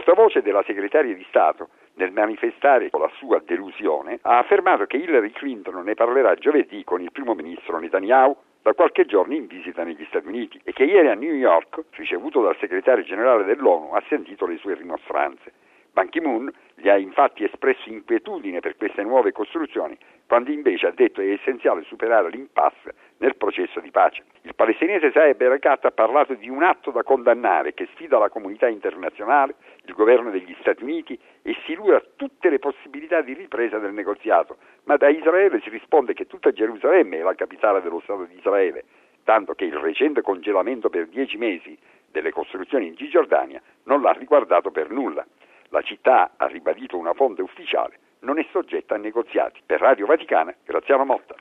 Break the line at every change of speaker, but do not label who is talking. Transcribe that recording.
portavoce della segretaria di Stato, nel manifestare la sua delusione, ha affermato che Hillary Clinton ne parlerà giovedì con il primo ministro Netanyahu, da qualche giorno in visita negli Stati Uniti, e che ieri a New York, ricevuto dal segretario generale dell'ONU, ha sentito le sue rimostranze. Ban Ki-moon gli ha infatti espresso inquietudine per queste nuove costruzioni, quando invece ha detto che è essenziale superare l'impasse nel processo di pace. Il palestinese Saeb Erekat ha parlato di un atto da condannare che sfida la comunità internazionale, il governo degli Stati Uniti, e si illuda tutte le possibilità di ripresa del negoziato, ma da Israele si risponde che tutta Gerusalemme è la capitale dello Stato di Israele, tanto che il recente congelamento per 10 mesi delle costruzioni in Cisgiordania non l'ha riguardato per nulla. La città, ha ribadito una fonte ufficiale, non è soggetta a negoziati. Per Radio Vaticana, Graziano Motta.